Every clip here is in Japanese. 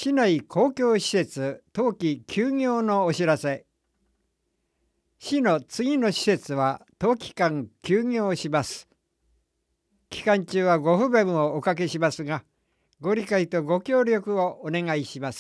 市内公共施設冬季休業のお知らせ。市の次の施設は冬期間休業します。期間中はご不便をおかけしますが、ご理解とご協力をお願いします。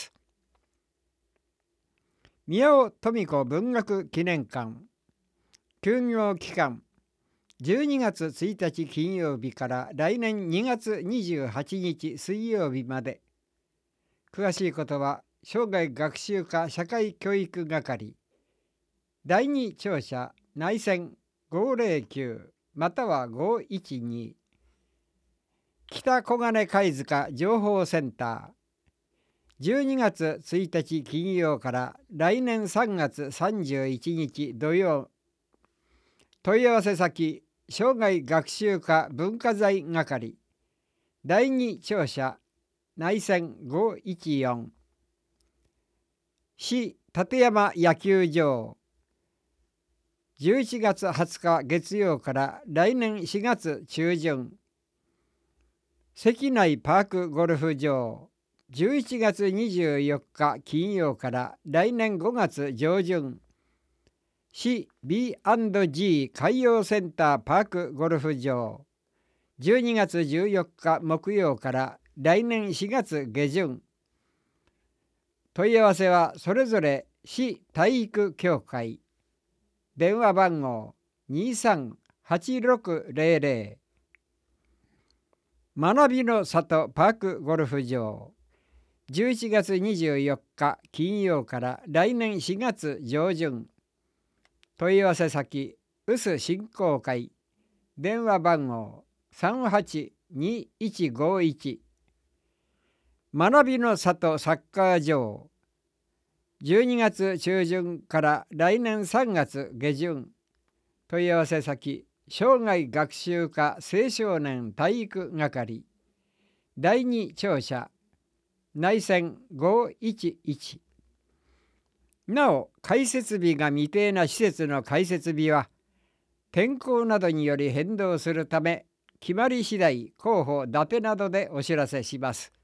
宮尾登美子文学記念館休業期間12月1日金曜日から来年2月28日水曜日まで。詳しいことは生涯学習科社会教育係第2庁舎内線509または512北小金貝塚情報センター12月1日金曜から来年3月31日土曜。問い合わせ先生涯学習科文化財係第2庁舎内線514市立山野球場11月20日月曜から来年4月中旬。関内パークゴルフ場11月24日金曜から来年5月上旬。市 B&G 海洋センターパークゴルフ場12月14日木曜から来年4月下旬。問い合わせはそれぞれ市体育協会電話番号238600学びの里パークゴルフ場11月24日金曜から来年4月上旬。問い合わせ先うす振興会電話番号382151学びの里サッカー場12月中旬から来年3月下旬。問い合わせ先生涯学習科青少年体育係第2庁舎内線511。なお開設日が未定な施設の開設日は天候などにより変動するため、決まり次第広報伊達などでお知らせします。